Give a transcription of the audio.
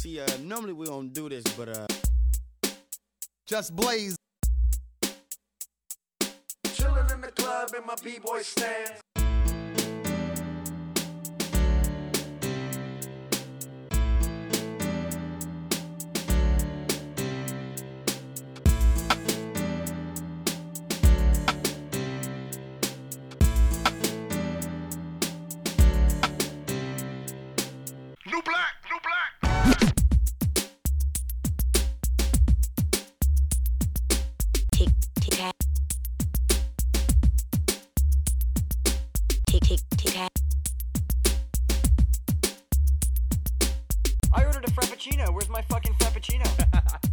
See, normally we don't do this, but Just Blaze. Chillin' in the club in my B-boy stance. New black, new black. Tick, tick, tack. Tick, tick, tick, tack. I ordered a frappuccino. Where's my fucking frappuccino?